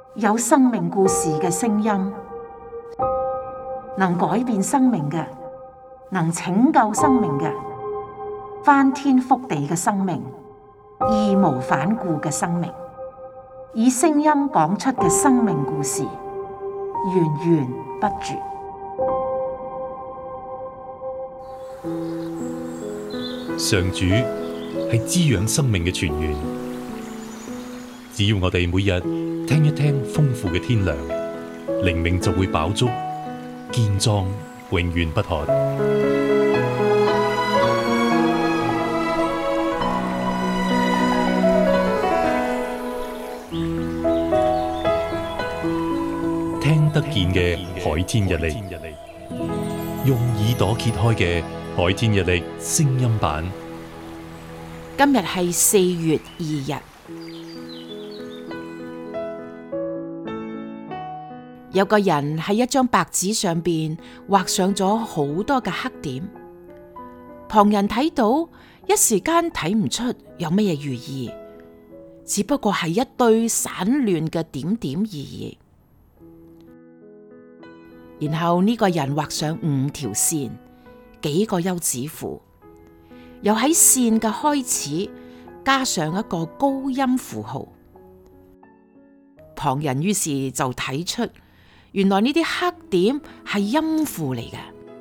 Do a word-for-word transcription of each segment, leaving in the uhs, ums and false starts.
有生命故事嘅聲音，能改變生命嘅，能拯救生命嘅，翻天覆地嘅生命，義無反顧嘅生命，以聲音講出嘅生命故事，源源不絕。 上主係滋養生命嘅泉源，只要我哋每日聽一聽豐富嘅天糧，靈命就會飽足、健壯、永遠不渴。聽得見嘅海天日曆，用耳朵揭開嘅海天日曆聲音版。 今日係四月二日，有個人喺一張白紙上邊畫上咗好多嘅黑點，旁人睇到一時間睇唔出有乜嘢寓意，只不過係一堆散亂嘅點點而已。然後呢個人畫上五條線，幾個休止符，又喺線嘅開始加上一個高音符號。旁人於是就睇出，原來呢啲黑點係音符嚟嘅。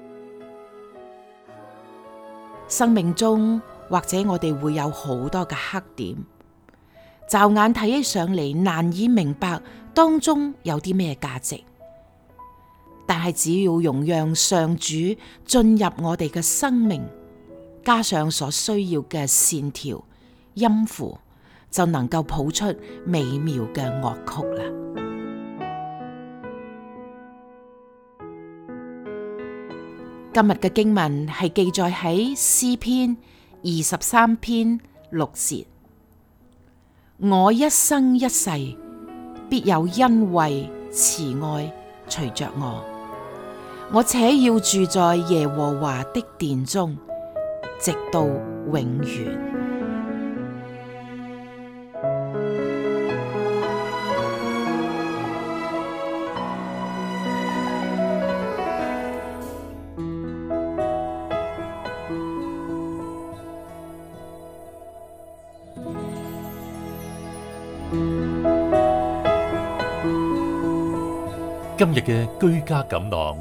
生命中或者我哋會有好多嘅黑點，驟眼睇起上嚟難以明白當中有啲咩價值。但係只要容讓上主進入我哋嘅生命，加上所需要嘅線條、音符，就能夠譜出美妙嘅樂曲啦。今日嘅經文係記載喺詩篇二十三篇六節：我一生一世必有恩惠慈愛隨着我。我且要住在耶和華的殿中，直到永遠。 今日嘅居家感朗。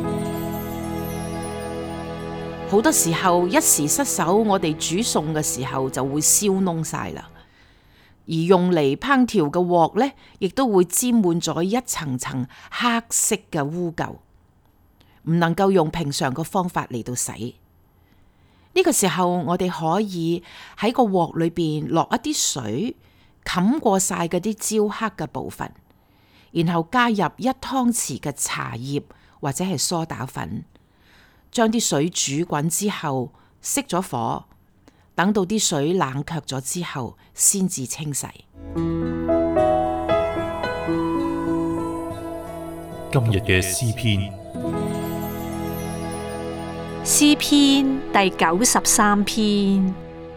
好多時候一時失手，我哋煮餸嘅時候就會燒燶晒啦，而用嚟烹調嘅鑊呢，亦都會沾滿咗一層層黑色嘅污垢，唔能夠用平常嘅方法嚟到洗。呢個時候，我哋可以喺個鑊裏邊落一啲水，冚過晒嗰啲焦黑嘅部分，然後加入一湯匙嘅茶葉或者係梳打粉，將啲水煮滾之後熄咗火，等到啲水冷卻咗之後先至清洗。 今日嘅詩篇， 詩篇第九十三篇。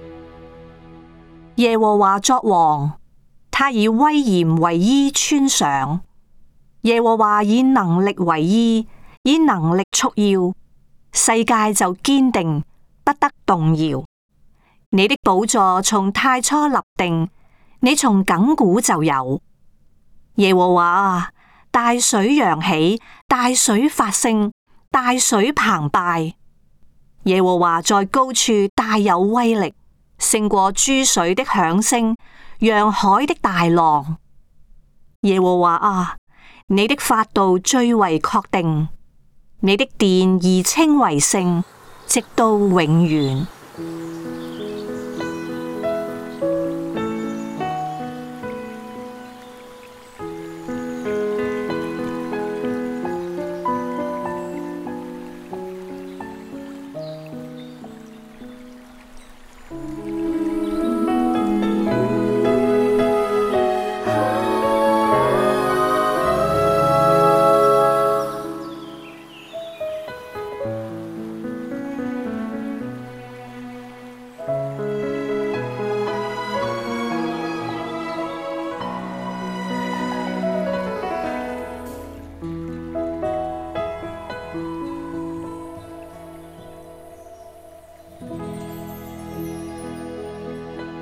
耶和華作王，他以威嚴為衣穿上。耶和華以能力為衣，以能力束腰，世界就堅定，不得動搖。你的寶座從太初立定，你從亙古就有。耶和華啊，大水揚起，大水發聲，大水澎湃。耶和華在高處大有威力，勝過諸水的響聲，洋海的大浪。耶和華啊，你的法度最為確定，你的殿而稱為聖，直到永遠。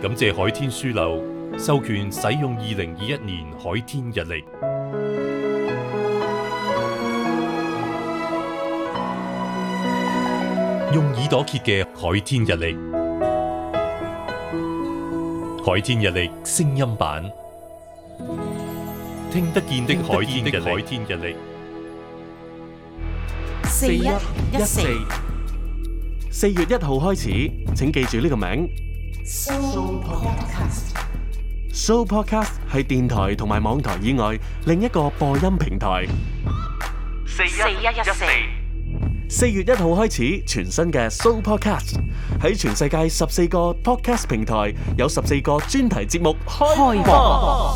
感謝海天書樓授權使用二零二一年海天日曆，用耳朵揭嘅海天日曆，海天日曆聲音版，聽得見的海天日曆， 四一一四四月一號開始，請記住呢個名。 So Podcast Sooo Podcast 係電台同埋網台以外另一個播音平台。 四一一四四月一號開始，全新嘅 Sooo Podcast 喺全世界十四個 Podcast 平台有十四個專題節目開播。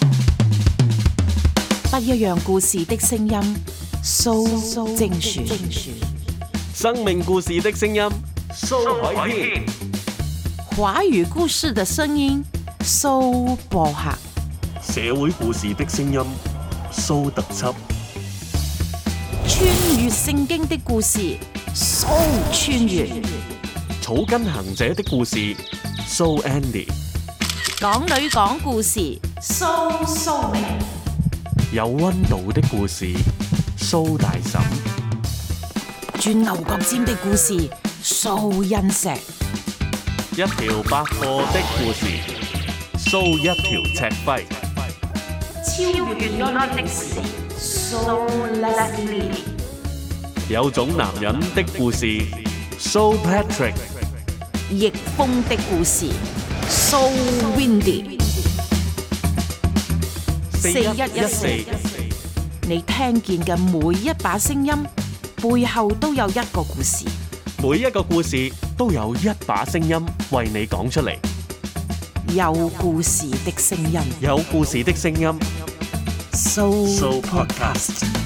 不一樣故事的聲音 ，So 精選， 生命故事的聲音 ，Sooo 海天。 華語故事的聲音 ，So 播客； 社會故事的聲音 ，So 特輯； 穿越聖經的故事 ，So 穿越； 草根行者的故事 ，So Andy； 港女講故事 ，So So 明； 有溫度的故事 ，So 大嬸； 鑽牛角尖的故事 ，So 欣石。 一條百貨的故事 ，So 一條赤輝； 超越冤案的事 ，So Leslie； 有種男人的故事 ，So Patrick； 逆風的故事 ，So Windy。四一一四，你聽見嘅每一把聲音，背後都有一個故事。 每一個故事都有一把聲音為你講出嚟， 有故事的聲音， 有故事的聲音 So ，So Podcast。